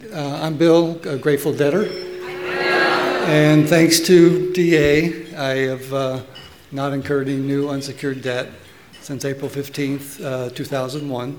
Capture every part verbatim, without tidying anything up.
Uh, I'm Bill, a grateful debtor, and thanks to D A, I have uh, not incurred any new unsecured debt since April fifteenth, uh, two thousand one.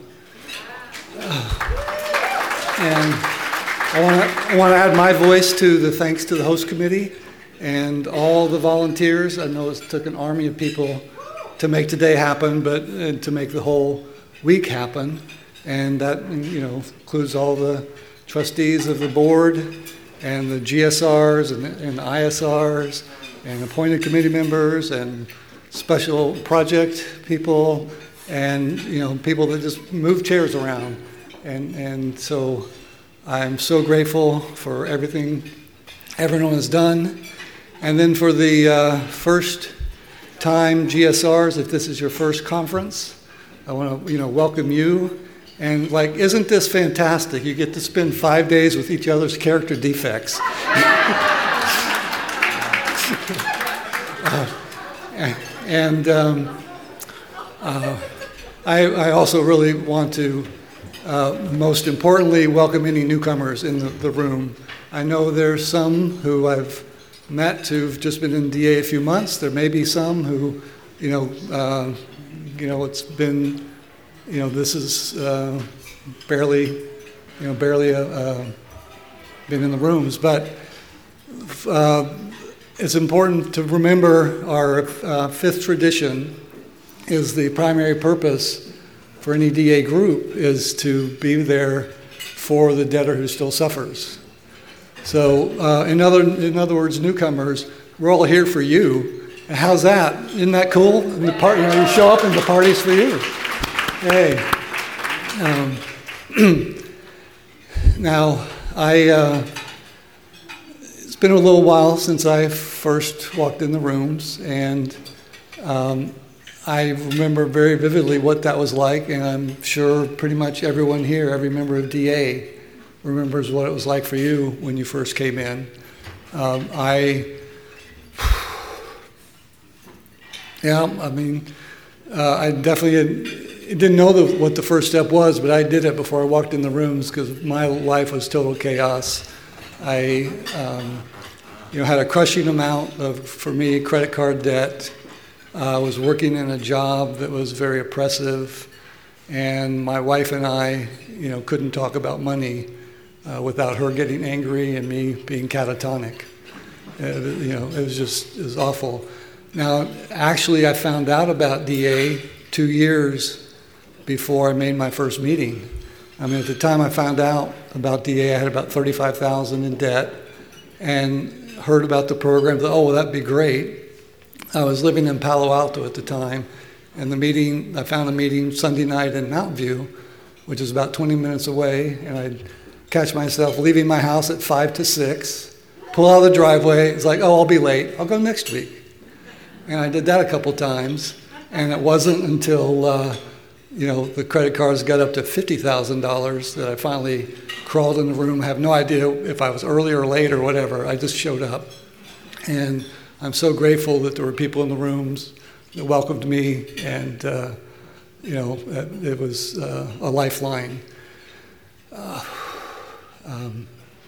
Uh, and I want to I want to add my voice to the thanks to the host committee and all the volunteers. I know it took an army of people to make today happen, but uh, to make the whole week happen, and that you know includes all the trustees of the board and the G S Rs and, and the I S Rs and appointed committee members and special project people and you know people that just move chairs around. And and so I'm so grateful for everything everyone has done. And then for the uh, first time G S Rs, if this is your first conference, I want to you know welcome you. And like, isn't this fantastic? You get to spend five days with each other's character defects. uh, and um, uh, I, I also really want to, uh, most importantly, welcome any newcomers in the, the room. I know there's some who I've met who've just been in D A a few months. There may be some who, you know, uh, you know, it's been. You know, this is uh, barely, you know, barely uh, uh, been in the rooms, but uh, it's important to remember our uh, fifth tradition is the primary purpose for any D A group is to be there for the debtor who still suffers. So, uh, in other in other words, newcomers, we're all here for you. And how's that? Isn't that cool? And the part, you know, you show up and the party's for you. Hey, um, now I, uh, it's been a little while since I first walked in the rooms, and um, I remember very vividly what that was like, and I'm sure pretty much everyone here, every member of D A, remembers what it was like for you when you first came in. Um, I, yeah, I mean, uh, I definitely had, I didn't know the, what the first step was, but I did it before I walked in the rooms because my life was total chaos. I, um, you know, had a crushing amount of, for me, credit card debt. I uh, was working in a job that was very oppressive, and my wife and I, you know, couldn't talk about money uh, without her getting angry and me being catatonic. Uh, you know, it was just it was awful. Now, actually, I found out about D A two years before I made my first meeting. I mean, at the time I found out about D A, I had about thirty-five thousand dollars in debt and heard about the program. Thought, oh, well, that'd be great. I was living in Palo Alto at the time, and the meeting, I found a meeting Sunday night in Mountain View, which is about twenty minutes away, and I'd catch myself leaving my house at five to six, pull out of the driveway. It's like, oh, I'll be late. I'll go next week. And I did that a couple times, and it wasn't until uh, you know, the credit cards got up to fifty thousand dollars that I finally crawled in the room. I have no idea if I was early or late or whatever. I just showed up. And I'm so grateful that there were people in the rooms that welcomed me, and, uh, you know, it was uh, a lifeline. Uh, um,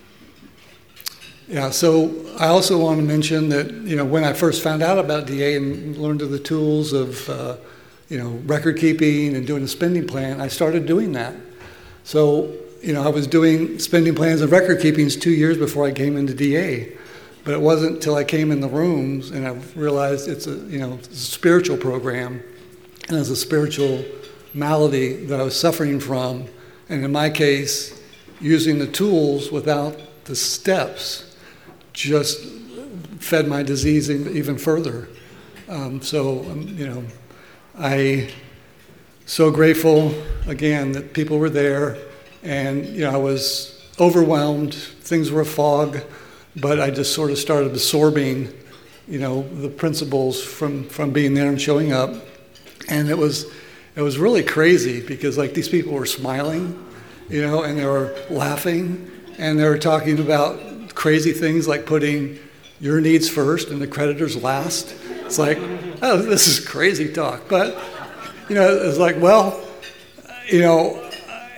yeah, so I also want to mention that, you know, when I first found out about D A and learned of the tools of uh, you know, record keeping and doing a spending plan, I started doing that. So, you know, I was doing spending plans and record keepings two years before I came into D A. But it wasn't until I came in the rooms and I realized it's a, you know, it's a spiritual program, and it's a spiritual malady that I was suffering from. And in my case, using the tools without the steps just fed my disease even further. Um, so, um, you know, I so grateful again that people were there, and you know I was overwhelmed. Things were a fog, but I just sort of started absorbing, you know, the principles from, from being there and showing up, and it was it was really crazy because like these people were smiling, you know, and they were laughing, and they were talking about crazy things like putting your needs first and the creditors last. It's like, oh, this is crazy talk. But, you know, it's like, well, you know,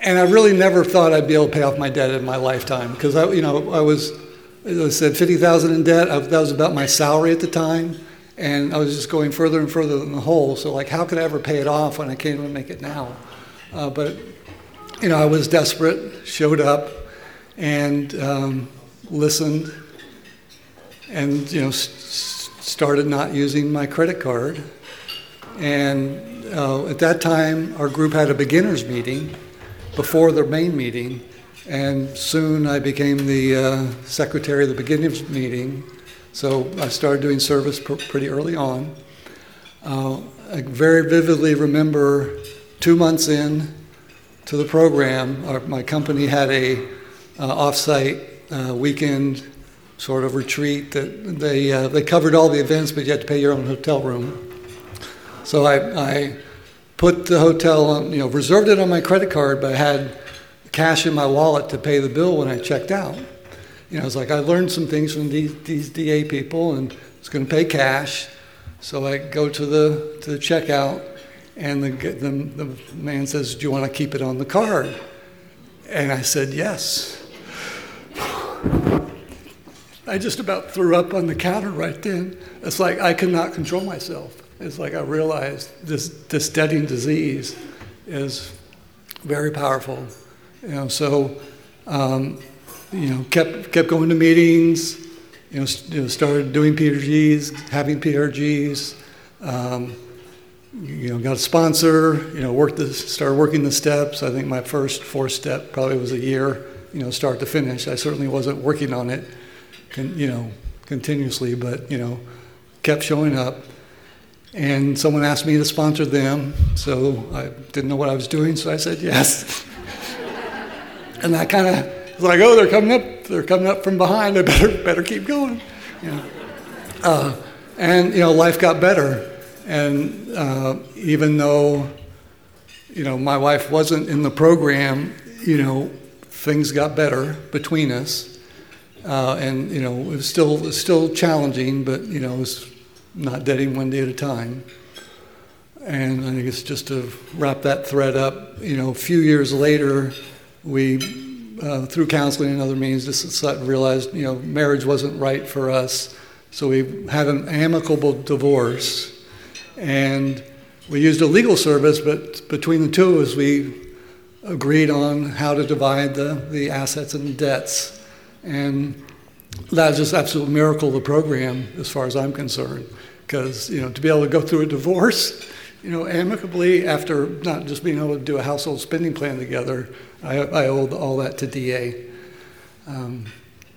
and I really never thought I'd be able to pay off my debt in my lifetime, because I, you know, I was, as I said, fifty thousand in debt. I, that was about my salary at the time, and I was just going further and further in the hole. So, like, how could I ever pay it off when I can't even make it now? Uh, but, you know, I was desperate, showed up, and um, listened, and, you know, s- started not using my credit card. And uh, at that time, our group had a beginners meeting before the main meeting, and soon I became the uh, secretary of the beginners meeting. So I started doing service pr- pretty early on. Uh, I very vividly remember two months in to the program, our, my company had a uh, off-site uh, weekend sort of retreat that they uh, they covered all the events, but you had to pay your own hotel room. So I, I put the hotel on, you know, reserved it on my credit card, but I had cash in my wallet to pay the bill when I checked out. You know, it's like I learned some things from these, these D A people, and I was going to pay cash. So I go to the to the checkout, and the, the the man says, "Do you want to keep it on the card?" And I said, "Yes." I just about threw up on the counter right then. It's like I could not control myself. It's like I realized this this deadly disease is very powerful. You know, so um, you know, kept kept going to meetings. You know, st- you know, started doing P R Gs, having P R Gs. Um, you know, got a sponsor. You know, worked the started working the steps. I think my first fourth step probably was a year. You know, start to finish. I certainly wasn't working on it, con- you know, continuously, but you know, kept showing up. And someone asked me to sponsor them, so I didn't know what I was doing, so I said yes. And I kind of was like, oh, they're coming up, they're coming up from behind. I better better keep going. You know. Uh, and you know, life got better. And uh, even though, you know, my wife wasn't in the program, you know, things got better between us. Uh, and you know, it was still it was still challenging, but you know, it was not deading one day at a time. And I think it's just to wrap that thread up, you know, a few years later, we, uh, through counseling and other means, just realized, you know, marriage wasn't right for us. So we had an amicable divorce. And we used a legal service, but between the two of us, we agreed on how to divide the, the assets and the debts. And that was just an absolute miracle of the program, as far as I'm concerned. Because, you know, to be able to go through a divorce, you know, amicably, after not just being able to do a household spending plan together, I, I owed all that to D A. Um,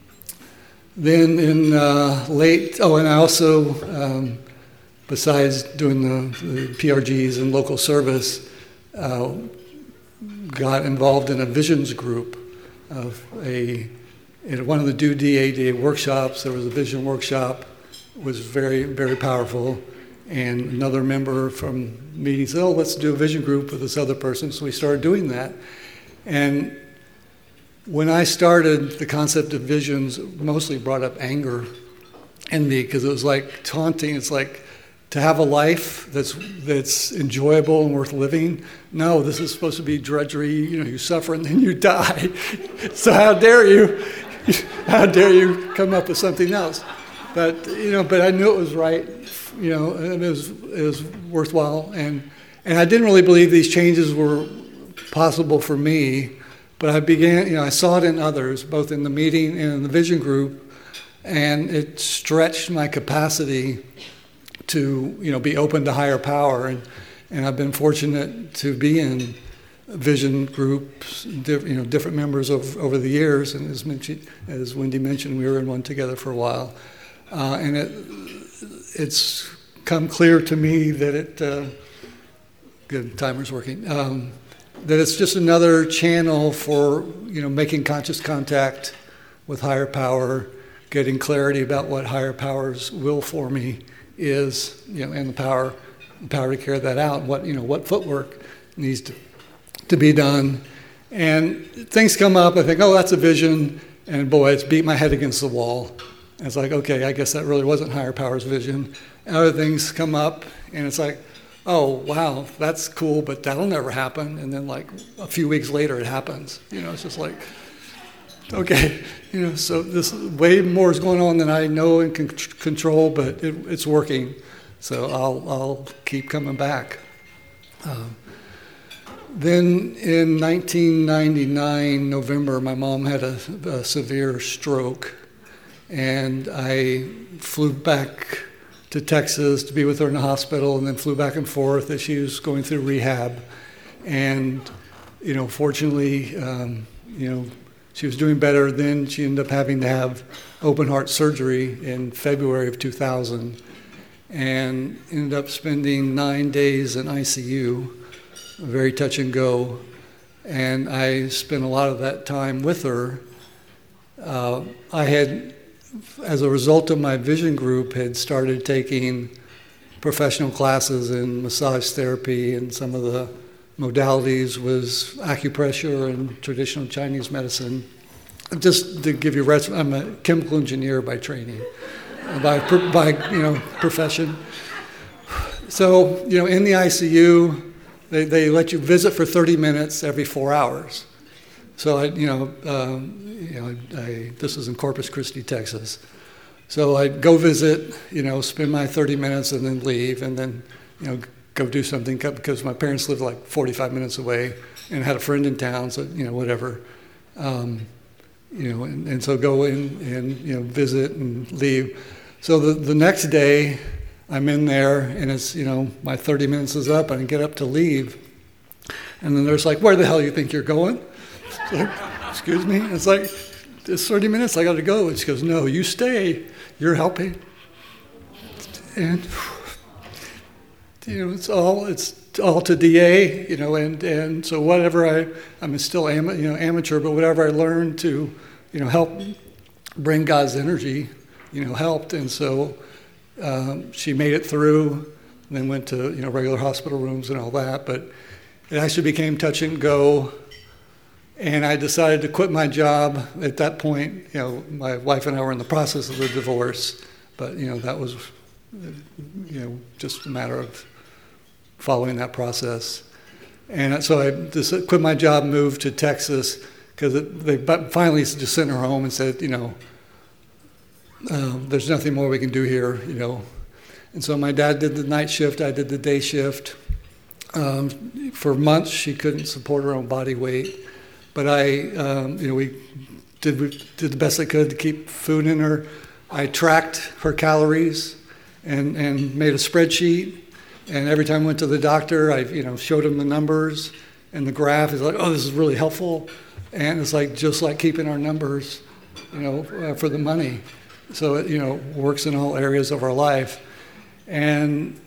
then in uh, late, oh, and I also, um, besides doing the, the P R Gs and local service, uh, got involved in a visions group of a, at one of the due D A D A workshops. There was a vision workshop. It was very, very powerful. And another member from the meeting said, oh, let's do a vision group with this other person. So we started doing that. And when I started, the concept of visions mostly brought up anger in me, because it was like taunting. It's like, to have a life that's that's enjoyable and worth living. No, this is supposed to be drudgery. You know, you suffer and then you die. So how dare you? How dare you come up with something else? But you know, but I knew it was right. You know, and it was it was worthwhile, and and I didn't really believe these changes were possible for me. But I began, you know, I saw it in others, both in the meeting and in the vision group, and it stretched my capacity to, you know, be open to higher power. And, and I've been fortunate to be in vision groups, diff, you know, different members of, over the years. And as, mentioned, as Wendy mentioned, we were in one together for a while. Uh, and it, it's come clear to me that it, uh, good, timer's working, um, that it's just another channel for, you know, making conscious contact with higher power, getting clarity about what higher power's will for me is, you know, and the power, the power to carry that out. What, you know, what footwork needs to, to be done, and things come up. I think, oh, that's a vision, and boy, it's beat my head against the wall. And it's like, okay, I guess that really wasn't higher power's vision. And other things come up, and it's like, oh, wow, that's cool, but that'll never happen. And then like a few weeks later, it happens. You know, it's just like, okay, you know, so this way more is going on than I know and can c- control, but it, it's working. So I'll I'll keep coming back. Um, then in nineteen ninety-nine, November, my mom had a, a severe stroke, and I flew back to Texas to be with her in the hospital, and then flew back and forth as she was going through rehab. And, you know, fortunately, um, you know, she was doing better. Then she ended up having to have open heart surgery in February of two thousand, and ended up spending nine days in I C U, very touch and go. And I spent a lot of that time with her. Uh, I had, as a result of my vision group, had started taking professional classes in massage therapy, and some of the modalities was acupressure and traditional Chinese medicine. Just to give you, res- I'm a chemical engineer by training, by by you know profession. So you know, in the I C U, they they let you visit for thirty minutes every four hours. So I, you know, um, you know, I, this is in Corpus Christi, Texas. So I'd go visit, you know, spend my thirty minutes and then leave, and then, you know, go do something, because my parents lived like forty-five minutes away and had a friend in town, so, you know, whatever. Um, you know, and, and so go in and, you know, visit and leave. So the, the next day, I'm in there, and it's, you know, my thirty minutes is up, and I get up to leave. And then there's like, where the hell do you think you're going? Like, excuse me? It's like, it's thirty minutes, I got to go. And she goes, no, you stay. You're helping. And, you know, it's all it's all to D A, you know, and, and so whatever I, I'm still am, you know, amateur, but whatever I learned to, you know, help bring God's energy, you know, helped. And so um, she made it through, and then went to, you know, regular hospital rooms and all that. But it actually became touch and go. And I decided to quit my job at that point. You know, my wife and I were in the process of the divorce, but, you know, that was, you know, just a matter of following that process. And so I just quit my job, moved to Texas, because they finally just sent her home and said, you know, uh, there's nothing more we can do here, you know. And so my dad did the night shift, I did the day shift. Um, for months, she couldn't support her own body weight. But I, um, you know, we did we did the best I could to keep food in her. I tracked her calories and, and made a spreadsheet. And every time I went to the doctor, I, you know, showed him the numbers and the graph. He's like, oh, this is really helpful. And it's like just like keeping our numbers, you know, uh, for the money. So it, you know, works in all areas of our life. And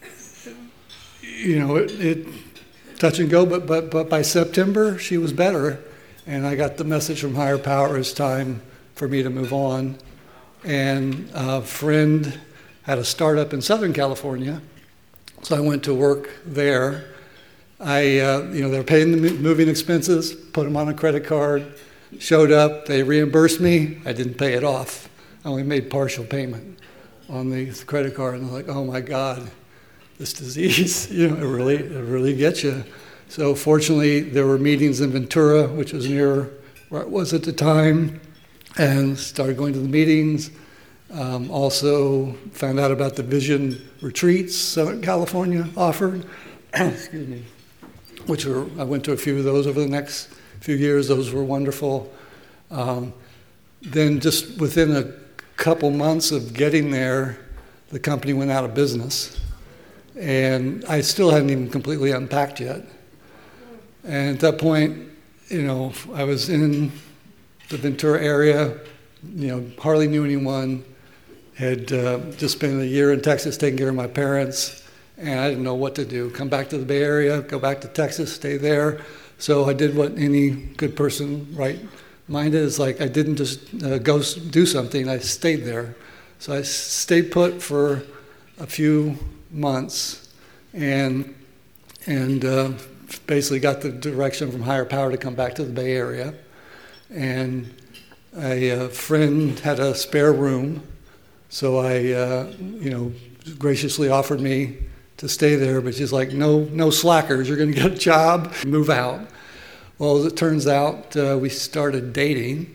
you know, it, it touch and go. But but but by September, she was better. And I got the message from higher power, it's time for me to move on. And a friend had a startup in Southern California, so I went to work there. I, uh, you know, they were paying the moving expenses, put them on a credit card, showed up, they reimbursed me, I didn't pay it off. I only made partial payment on the credit card, and I'm like, oh my God, this disease, you know, it really, it really gets you. So fortunately, there were meetings in Ventura, which was near where I was at the time, and started going to the meetings. Um, also found out about the Vision retreats Southern California offered, excuse me, which were, I went to a few of those over the next few years. Those were wonderful. Um, then just within a couple months of getting there, the company went out of business. And I still hadn't even completely unpacked yet. And at that point, you know, I was in the Ventura area, you know, hardly knew anyone, had uh, just spent a year in Texas taking care of my parents, and I didn't know what to do. Come back to the Bay Area, go back to Texas, stay there. So I did what any good person, right-minded, is like, I didn't just uh, go do something, I stayed there. So I stayed put for a few months, and and uh, basically got the direction from higher power to come back to the Bay Area. And a, a friend had a spare room, so I, uh, you know, graciously offered me to stay there, but she's like, no, no slackers. You're going to get a job, move out. Well, as it turns out, uh, we started dating.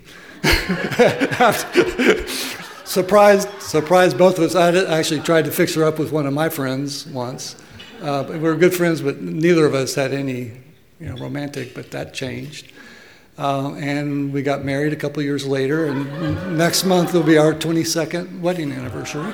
surprised, surprised both of us. I actually tried to fix her up with one of my friends once. Uh, we were good friends, but neither of us had any, you know, romantic. But that changed, uh, and we got married a couple of years later. And next month will be our twenty-second wedding anniversary.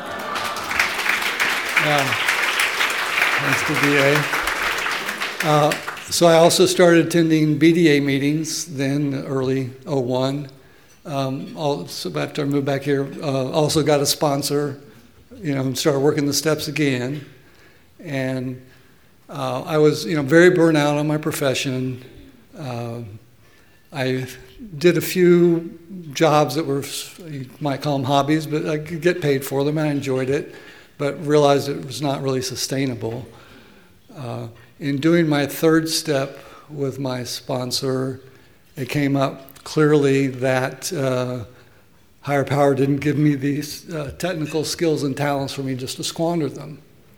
Uh, thanks to B A. Uh, so I also started attending B D A meetings then, early oh one. Um, also, after I moved back here, uh, also got a sponsor, you know, and started working the steps again. And uh, I was, you know, very burnt out on my profession. Uh, I did a few jobs that were, you might call them hobbies, but I could get paid for them, and I enjoyed it, but realized it was not really sustainable. Uh, in doing my third step with my sponsor, it came up clearly that uh, higher power didn't give me these uh, technical skills and talents for me just to squander them.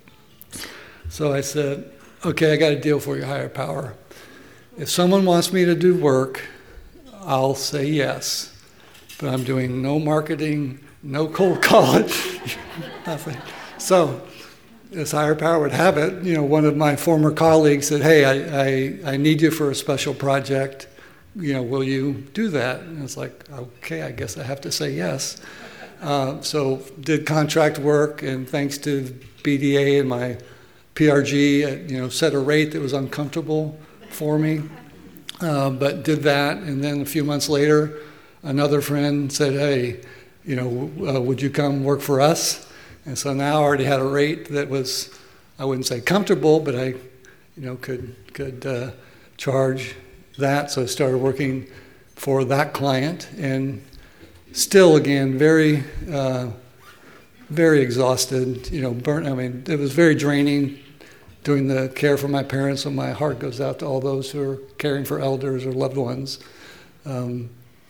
So I said, okay, I got a deal for you, higher power. If someone wants me to do work, I'll say yes. But I'm doing no marketing, no cold calling, nothing. So as higher power would have it, you know, one of my former colleagues said, hey, I, I, I need you for a special project. You know, will you do that? And it's like, okay, I guess I have to say yes. Uh, so did contract work, and thanks to B D A and my P R G, uh, you know, set a rate that was uncomfortable for me, uh, but did that. And then a few months later, another friend said, hey, you know, uh, would you come work for us? And so now I already had a rate that was, I wouldn't say comfortable, but I, you know, could could uh, charge that. So I started working for that client, and still, again, very, uh, very exhausted. You know, burnt. I mean, it was very draining doing the care for my parents. So my heart goes out to all those who are caring for elders or loved ones. Um,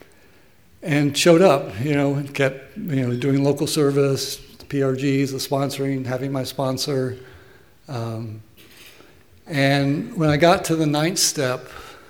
and showed up, you know, and kept, you know, doing local service, P R Gs, the sponsoring, having my sponsor. Um, and when I got to the ninth step,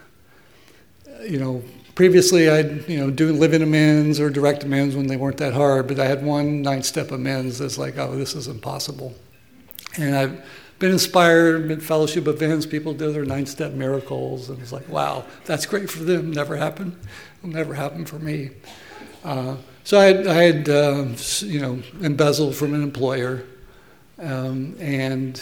you know, previously I'd, you know, do live-in amends or direct amends when they weren't that hard, but I had one ninth step amends that's like, oh, this is impossible. And I've been inspired, been fellowship events, people do their ninth step miracles, and it's like, wow, that's great for them, never happened. It'll never happen for me. Uh, so I had, I had uh, you know, embezzled from an employer, um, and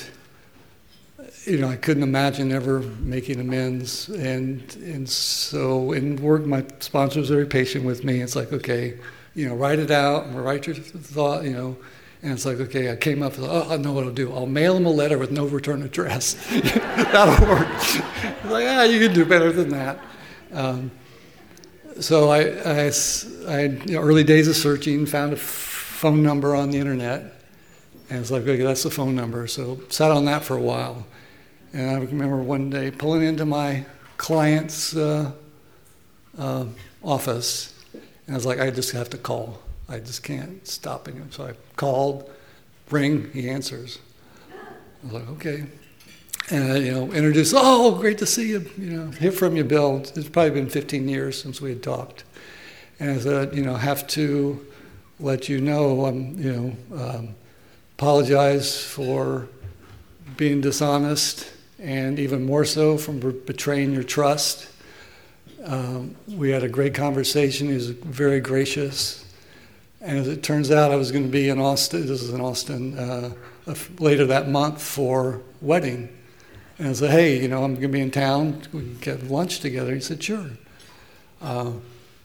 you know, I couldn't imagine ever making amends, and and so in work, my sponsor was very patient with me. It's like, okay, you know, write it out, and write your thought, you know, and it's like, okay, I came up with, oh, I know what I'll do. I'll mail him a letter with no return address. That'll work. It's like, ah, you can do better than that. Um, so I, I, I had, you know, early days of searching, found a f- phone number on the internet, and it's like, okay, that's the phone number. So sat on that for a while. And I remember one day pulling into my client's uh, uh, office, and I was like, I just have to call. I just can't stop him. So I called, ring, he answers. I was like, okay. And I, you know, introduced, oh, great to see you. You know, hear from you, Bill. It's probably been fifteen years since we had talked. And I said, you know, have to let you know, I'm, you know, um, apologize for being dishonest, and even more so from betraying your trust. Um, we had a great conversation. He was very gracious. And as it turns out, I was going to be in Austin, this is in Austin, uh, later that month for wedding. And I said, hey, you know, I'm going to be in town. We can get lunch together. He said, sure. Uh,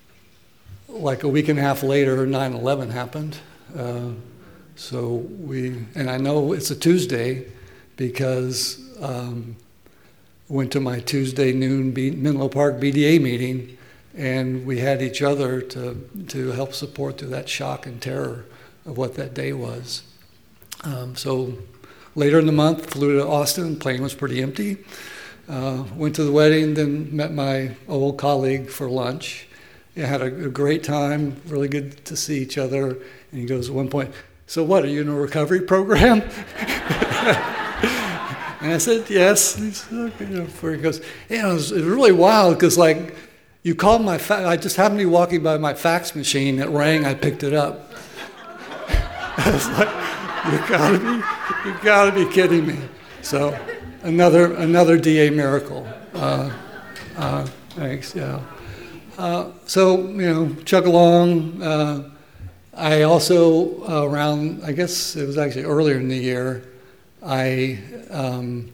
like a week and a half later, nine eleven happened. Uh, so we, and I know it's a Tuesday because um, went to my Tuesday noon B- Menlo Park B D A meeting, and we had each other to to help support through that shock and terror of what that day was. Um, so later in the month, flew to Austin. The plane was pretty empty. Uh, went to the wedding, then met my old colleague for lunch. I had a, a great time, really good to see each other. And he goes at one point, so what, are you in a recovery program? And I said, yes. And he said, okay. You know, before he goes, you know, it was, it was really wild because, like, you called my fax. I just happened to be walking by my fax machine. It rang. I picked it up. I was like, you gotta be, you gotta be kidding me. So, another another D A miracle. Uh, uh, thanks. Yeah. Uh, so you know, chug along. Uh, I also uh, around. I guess it was actually earlier in the year. I um,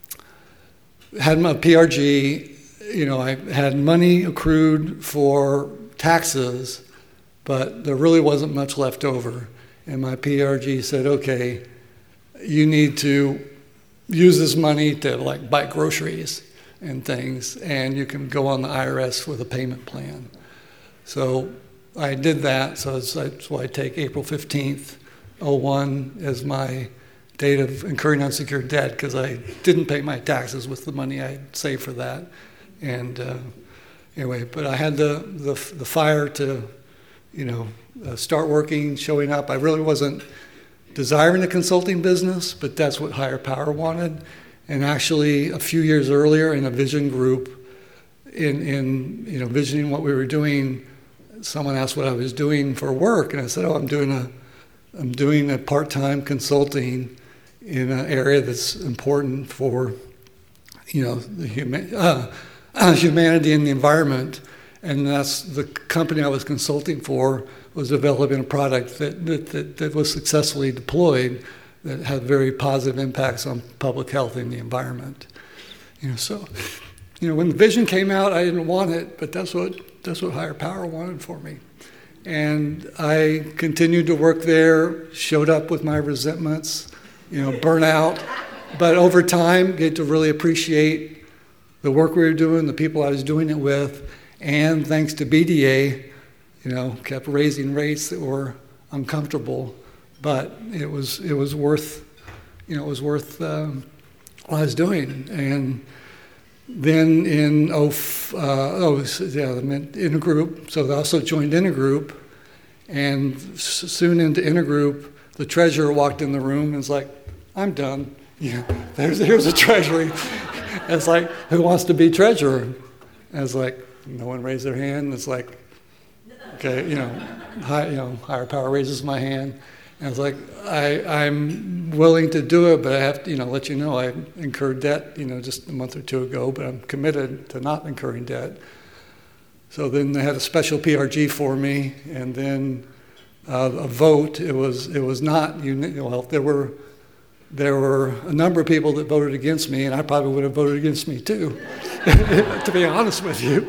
had my P R G. You know, I had money accrued for taxes, but there really wasn't much left over. And my P R G said, okay, you need to use this money to like buy groceries and things, and you can go on the I R S with a payment plan. So I did that, so that's why I take April fifteenth, oh one as my date of incurring unsecured debt, because I didn't pay my taxes with the money I saved for that. And uh, anyway, but I had the, the the fire to, you know, uh, start working, showing up. I really wasn't desiring a consulting business, but that's what Higher Power wanted. And actually, a few years earlier, in a vision group, in in you know visioning what we were doing, someone asked what I was doing for work, and I said, "Oh, I'm doing a I'm doing a part-time consulting in an area that's important for, you know, the human." Uh, Uh, humanity and the environment, and that's the company I was consulting for was developing a product that, that, that, that was successfully deployed that had very positive impacts on public health and the environment. You know, so you know when the vision came out, I didn't want it, but that's what that's what Higher Power wanted for me, and I continued to work there. Showed up with my resentments, you know, burnout, but over time, get to really appreciate the work we were doing, the people I was doing it with, and thanks to B D A, you know, kept raising rates that were uncomfortable, but it was it was worth, you know, it was worth um, what I was doing. And then in oh uh, oh yeah, Intergroup. So I also joined Intergroup, and soon into Intergroup, the treasurer walked in the room and was like, "I'm done. Yeah, there's here's a treasury." It's like, who wants to be treasurer? And it's like, no one raised their hand. It's like, okay, you know, high, you know, Higher Power raises my hand. And it's like, I, I'm willing to do it, but I have to, you know, let you know I incurred debt, you know, just a month or two ago, but I'm committed to not incurring debt. So then they had a special P R G for me, and then uh, a vote. It was it was not, well, there were, There were a number of people that voted against me, and I probably would have voted against me too, to be honest with you.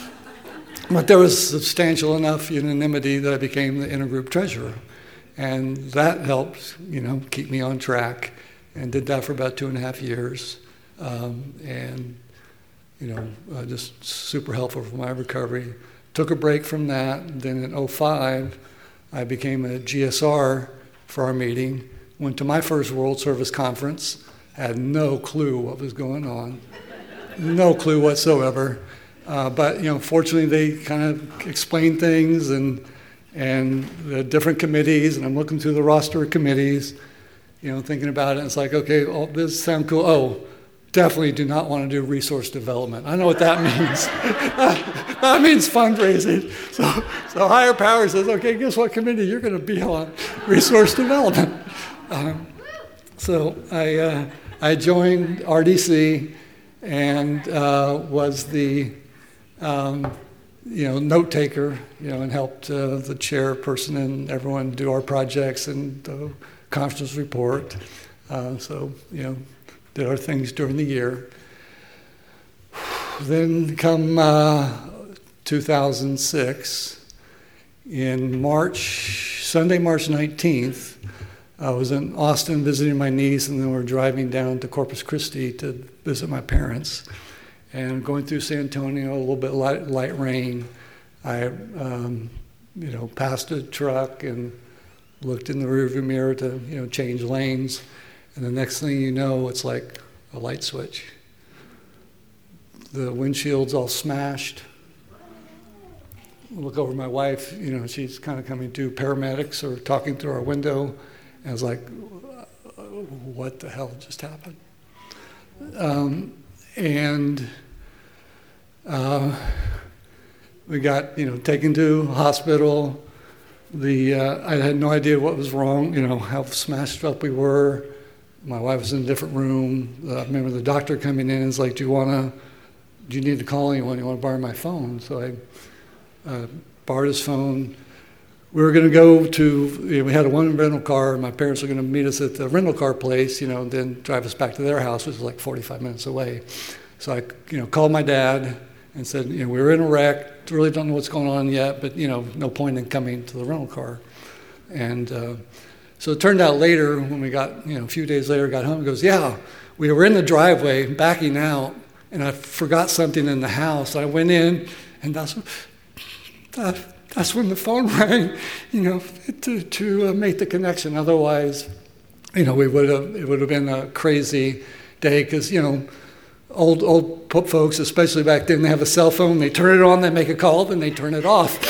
But there was substantial enough unanimity that I became the Intergroup treasurer. And that helped, you know, keep me on track, and did that for about two and a half years. Um, and, you know, uh, just super helpful for my recovery. Took a break from that. Then in oh five, I became a G S R for our meeting. Went to my first World Service Conference, had no clue what was going on, no clue whatsoever. Uh, but you know, fortunately, they kind of explained things and and the different committees. And I'm looking through the roster of committees, you know, thinking about it. And it's like, okay, oh, this sounds cool. Oh, definitely do not want to do resource development. I know what that means. That means fundraising. So, so Higher Power says, okay, guess what committee you're going to be on? Resource development. Um, so I uh, I joined R D C and uh, was the um, you know note taker, you know, and helped uh, the chairperson and everyone do our projects and the conference report. Uh, so you know, did our things during the year. Then come uh, two thousand six, in March, Sunday, March nineteenth. I was in Austin visiting my niece, and then we were driving down to Corpus Christi to visit my parents. And going through San Antonio, a little bit light, light rain, I, um, you know, passed a truck and looked in the rearview mirror to, you know, change lanes. And the next thing you know, it's like a light switch. The windshield's all smashed. I look over at my wife, you know, she's kind of coming to. Paramedics are talking through our window. And I was like, what the hell just happened? Um, and uh, we got, you know, taken to hospital. The uh, I had no idea what was wrong, you know, how smashed up we were. My wife was in a different room. Uh, I remember the doctor coming in and was like, do you want to, do you need to call anyone? You want to borrow my phone? So I uh, borrowed his phone. We were going to go to, you know, we had a one rental car. My parents were going to meet us at the rental car place, you know, and then drive us back to their house, which was like forty-five minutes away. So I, you know, called my dad and said, you know, we were in a wreck, really don't know what's going on yet, but, you know, no point in coming to the rental car. And uh, so it turned out later, when we got, you know, a few days later, got home, he goes, yeah, we were in the driveway backing out, and I forgot something in the house. I went in, and that's, that, that's when the phone rang, you know, to, to uh, make the connection. Otherwise, you know, we would have, it would have been a crazy day, because, you know, Old old folks, especially back then, they have a cell phone, they turn it on, they make a call, then they turn it off.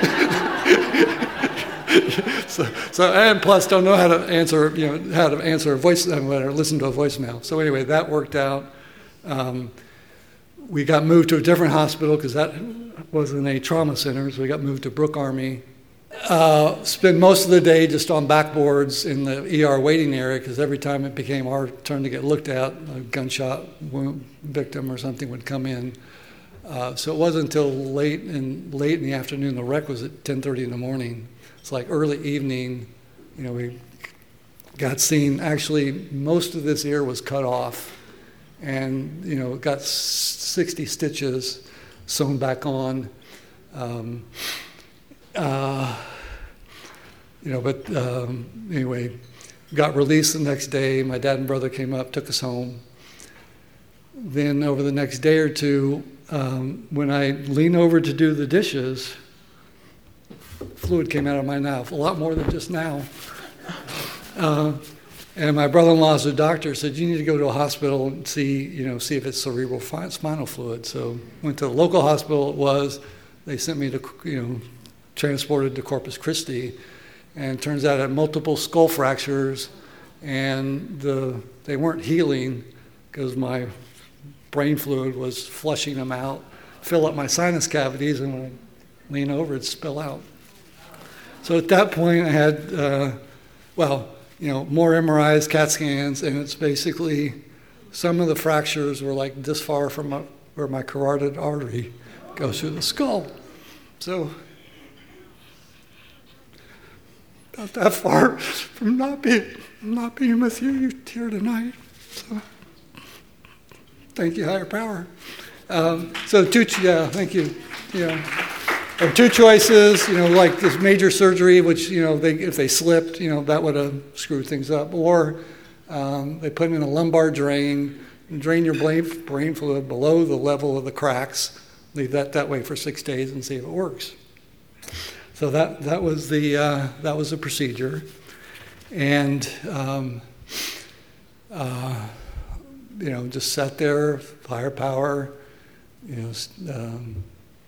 so, so, and plus don't know how to answer, you know, how to answer a voice, or listen to a voicemail. So anyway, that worked out. Um, we got moved to a different hospital because that wasn't a trauma center, so we got moved to Brooke Army. Uh, spend most of the day just on backboards in the E R waiting area, because every time it became our turn to get looked at, a gunshot wound victim or something would come in. Uh, so it wasn't until late in late in the afternoon. The wreck was at ten thirty in the morning. It's like early evening. You know, we got seen. Actually, most of this ear was cut off, and you know, got sixty stitches sewn back on. Um, Uh, you know, but um, anyway, got released the next day. My dad and brother came up, took us home. Then over the next day or two, um, when I leaned over to do the dishes, fluid came out of my mouth, a lot more than just now. Uh, and my brother-in-law's a doctor, said, you need to go to a hospital and see, you know, see if it's cerebral spinal fluid. So went to the local hospital it was. They sent me to, you know, transported to Corpus Christi, and it turns out I had multiple skull fractures, and the they weren't healing because my brain fluid was flushing them out, fill up my sinus cavities, and when I lean over, it'd spill out. So at that point, I had, uh, well, you know, more M R Is, CAT scans, and it's basically some of the fractures were like this far from my, where my carotid artery goes through the skull. So not that far from not being not being with you here tonight. So thank you, higher power. Um, so two, yeah, thank you. Yeah, or two choices. You know, like this major surgery, which you know, they if they slipped, you know, that would have screwed things up. Or um, they put in a lumbar drain, and drain your brain brain fluid below the level of the cracks. Leave that that way for six days and see if it works. So that that was the uh, that was the procedure, and um, uh, you know, just sat there, higher power. You know, um,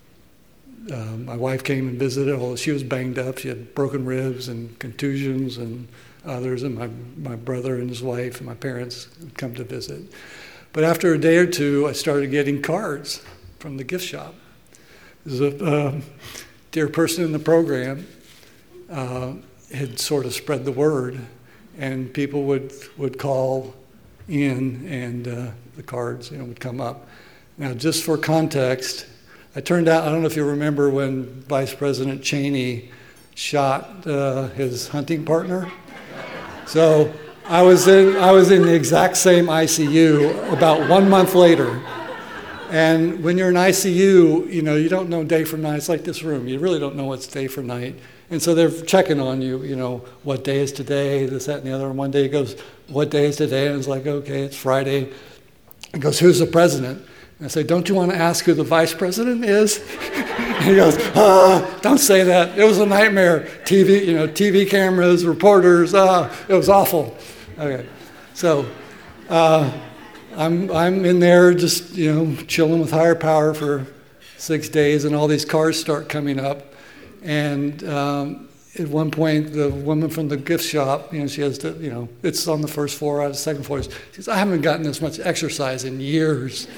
uh, my wife came and visited. Although she was banged up, she had broken ribs and contusions, and others. And my my brother and his wife and my parents had come to visit. But after a day or two, I started getting cards from the gift shop. There's a uh, dear person in the program uh, had sort of spread the word, and people would would call in, and uh, the cards, you know, would come up. Now, just for context, I turned out, I don't know if you remember when Vice President Cheney shot uh, his hunting partner. So I was in I was in the exact same I C U about one month later. And when you're in I C U, you know, you don't know day from night. It's like this room. You really don't know what's day from night. And so they're checking on you, you know, what day is today, this, that, and the other. And one day it goes, what day is today? And it's like, okay, it's Friday. It goes, who's the president? And I say, don't you want to ask who the vice president is? And he goes, ah, don't say that. It was a nightmare. T V, you know, T V cameras, reporters, ah, it was awful. Okay, so uh, I'm I'm in there just, you know, chilling with higher power for six days, and all these cars start coming up. And um, at one point, the woman from the gift shop, you know, she has to, you know, it's on the first floor, I have the second floor. She says, I haven't gotten this much exercise in years.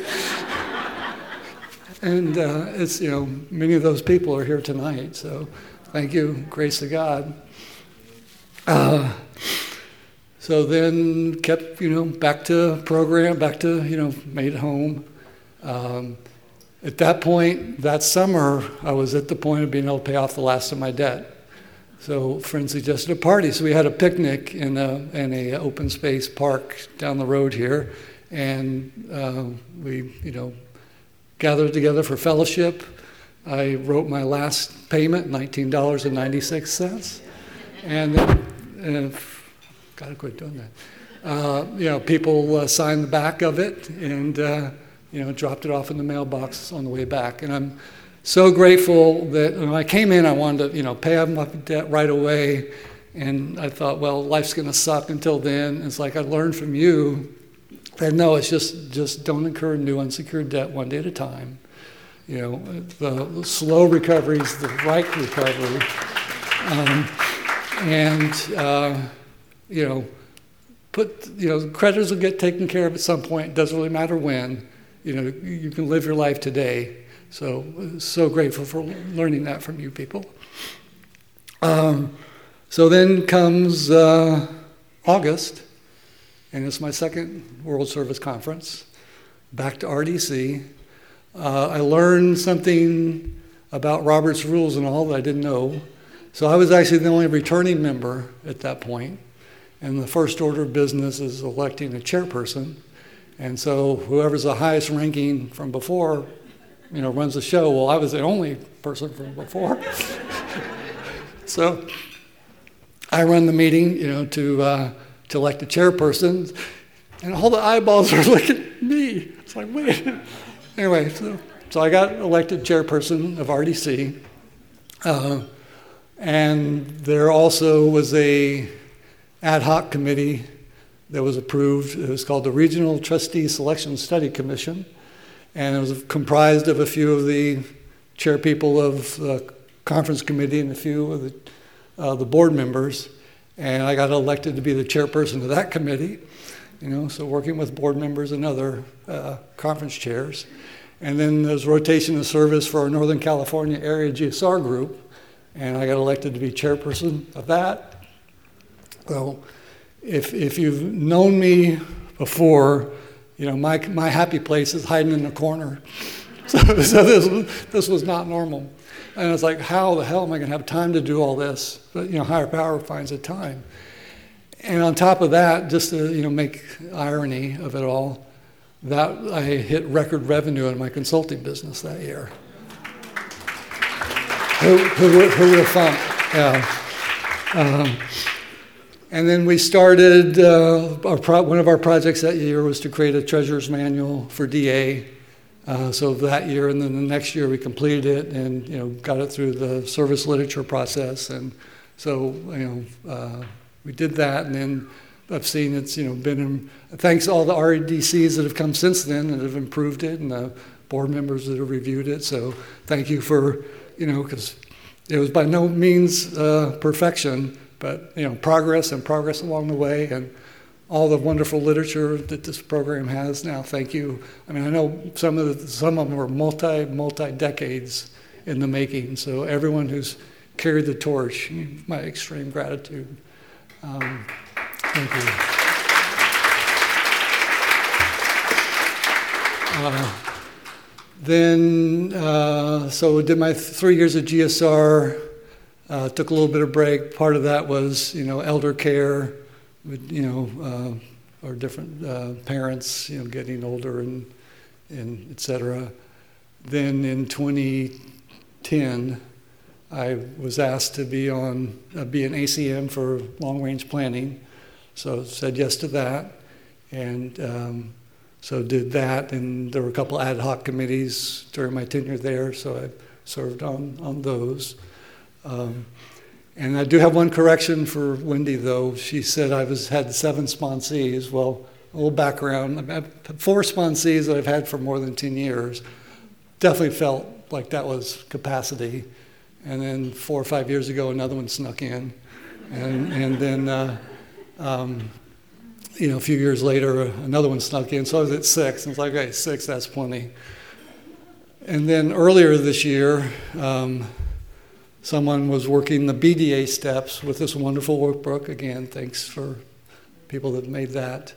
And uh, it's, you know, many of those people are here tonight. So thank you, grace of God. Uh, so then kept, you know, back to program, back to, you know, made home. Um, at that point, that summer, I was at the point of being able to pay off the last of my debt. So a friend suggested a party. So we had a picnic in a, in a open space park down the road here. And uh, we, you know, gathered together for fellowship. I wrote my last payment, nineteen dollars and ninety-six cents. And then, uh, gotta quit doing that. Uh, you know, people uh, signed the back of it and, uh, you know, dropped it off in the mailbox on the way back. And I'm so grateful that when I came in, I wanted to, you know, pay off my debt right away. And I thought, well, life's gonna suck until then. It's like I learned from you. And no, it's just, just don't incur new unsecured debt one day at a time. You know, the slow recovery is the right recovery. Um, and, uh, you know, put, you know, creditors will get taken care of at some point. It doesn't really matter when. You know, you can live your life today. So, so grateful for learning that from you people. Um, so then comes uh, August. And it's my second World Service Conference, back to R D C. Uh, I learned something about Robert's Rules and all that I didn't know. So I was actually the only returning member at that point. And the first order of business is electing a chairperson. And so whoever's the highest ranking from before, you know, runs the show. Well, I was the only person from before. So I run the meeting, you know, to... Uh, to elect a chairperson, and all the eyeballs are looking at me. It's like, wait. Anyway, so, so I got elected chairperson of R D C, uh, and there also was a ad hoc committee that was approved. It was called the Regional Trustee Selection Study Commission, and it was comprised of a few of the chairpeople of the conference committee and a few of the, uh, the board members. And I got elected to be the chairperson of that committee, you know, so working with board members and other uh, conference chairs. And then there's rotation of service for our Northern California area G S R group, and I got elected to be chairperson of that. So if if you've known me before, you know, my my happy place is hiding in the corner. So, so this, this was not normal. And it's like, how the hell am I going to have time to do all this? But, you know, higher power finds a time. And on top of that, just to, you know, make irony of it all, that I hit record revenue in my consulting business that year. who, who, who would have thought? Yeah. Um, and then we started, uh, our pro- one of our projects that year was to create a treasurer's manual for D A. Uh, so that year, and then the next year we completed it and, you know, got it through the service literature process. And so, you know, uh, we did that, and then I've seen it's, you know, been, in, thanks to all the R D Cs that have come since then and have improved it, and the board members that have reviewed it. So thank you for, you know, because it was by no means uh, perfection, but, you know, progress and progress along the way, and all the wonderful literature that this program has now. Thank you. I mean, I know some of the, some of them were multi, multi-decades in the making. So everyone who's carried the torch, my extreme gratitude. Um, thank you. Uh, then, uh, so I did my three years at G S R, uh, took a little bit of break. Part of that was, you know, elder care, with, you know, uh, or different uh, parents, you know, getting older and, and et cetera. Then in twenty ten, I was asked to be on, uh, be an A C M for long-range planning. So said yes to that. And um, so did that. And there were a couple ad hoc committees during my tenure there. So I served on, on those. Um, And I do have one correction for Wendy, though. She said I was had seven sponsees. Well, a little background. I've had four sponsees that I've had for more than ten years. Definitely felt like that was capacity. And then four or five years ago, another one snuck in. And, and then, uh, um, you know, a few years later, another one snuck in. So I was at six. And it's like, okay, six, that's plenty. And then earlier this year, um, someone was working the B D A steps with this wonderful workbook. Again, thanks for people that made that.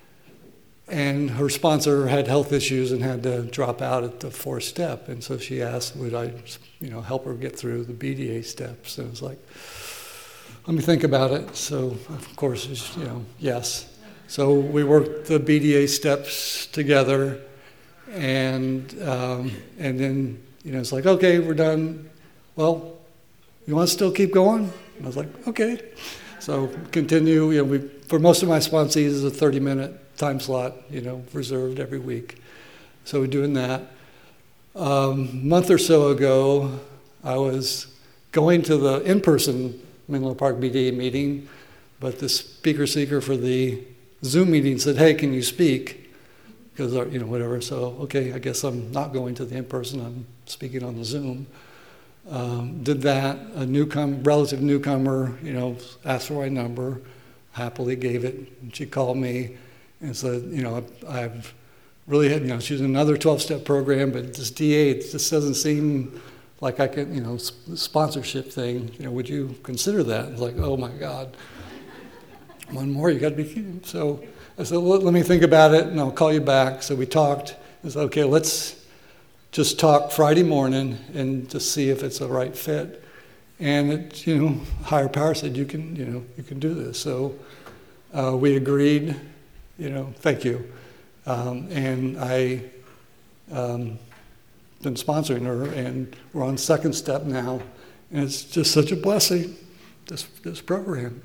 And her sponsor had health issues and had to drop out at the fourth step. And so she asked, would I, you know, help her get through the B D A steps? And it was like, let me think about it. So, of course, it's, you know, yes. So we worked the B D A steps together. And um, and then, you know, it's like, okay, we're done. Well, you want to still keep going? And I was like, okay. So continue. You know, we for most of my sponsees is a thirty-minute time slot, you know, reserved every week. So we're doing that. Um, a month or so ago, I was going to the in-person Menlo Park B D A meeting, but the speaker seeker for the Zoom meeting said, hey, can you speak? Because, you know, whatever. So, okay, I guess I'm not going to the in-person. I'm speaking on the Zoom. Um, did that. A newcomer, relative newcomer, you know, asked for my number, happily gave it. And she called me and said, you know, I've really had, you know, she's in another twelve-step program, but this D A, it just doesn't seem like I can, you know, sponsorship thing. You know, would you consider that? It's like, oh my God, one more, you got to be kidding. So I said, well, let me think about it, and I'll call you back. So we talked. I said, okay, let's just talk Friday morning and just see if it's a right fit. And it, you know, higher power said, you can, you know, you can do this. So uh, we agreed. You know, thank you. Um, and I um, been sponsoring her, and we're on second step now, and it's just such a blessing, this this program.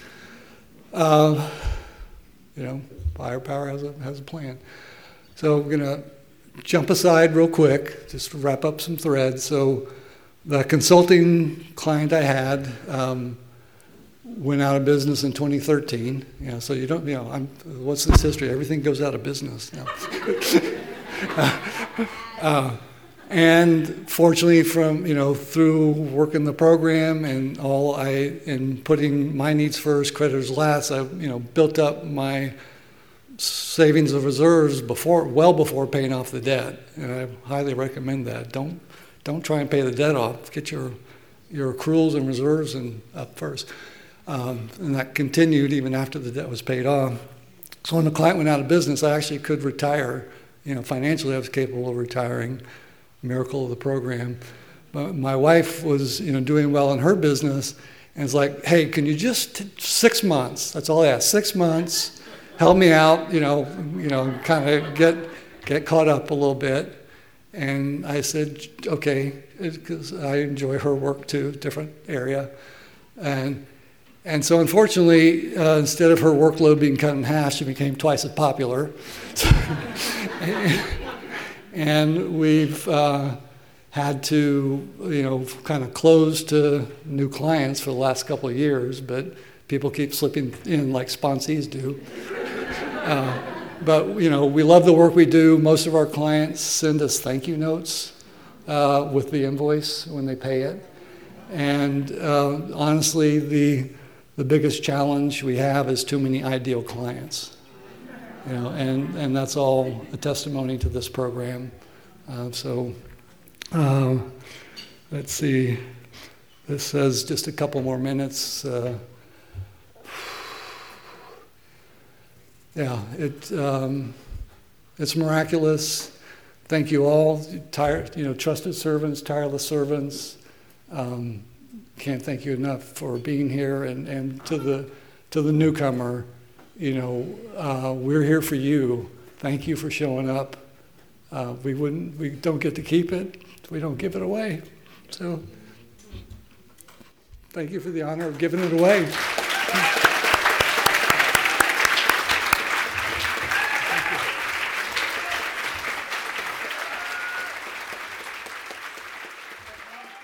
Uh, you know, higher power has a has a plan. So we're gonna jump aside real quick, just to wrap up some threads. So the consulting client I had um, went out of business in twenty thirteen. You know, so you don't, you know, I'm, what's this history? Everything goes out of business now. uh, uh, and fortunately, from you know, through working the program and all, I and putting my needs first, creditors last, I you know built up my savings of reserves before, well before paying off the debt, and I highly recommend that. Don't don't try and pay the debt off. Get your your accruals and reserves and up first. Um, and that continued even after the debt was paid off. So when the client went out of business, I actually could retire. You know, financially, I was capable of retiring. Miracle of the program. But my wife was, you know, doing well in her business, and it's like, hey, can you just t- six months? That's all I asked. Six months, help me out. You know, you know, kind of get get caught up a little bit. And I said, okay, because I enjoy her work too, different area, and. And so unfortunately, uh, instead of her workload being cut in half, she became twice as popular. And we've uh, had to, you know, kind of close to new clients for the last couple of years, but people keep slipping in like sponsees do. Uh, but, you know, we love the work we do. Most of our clients send us thank you notes uh, with the invoice when they pay it. And uh, honestly, the The biggest challenge we have is too many ideal clients, you know, and, and that's all a testimony to this program. Uh, so uh, let's see. This says just a couple more minutes. Uh, yeah, it um, it's miraculous. Thank you all, tired, you know, trusted servants, tireless servants. Um, Can't thank you enough for being here, and, and to the to the newcomer, you know, uh, we're here for you. Thank you for showing up. Uh, we wouldn't, we don't get to keep it. We don't give it away. So, thank you for the honor of giving it away.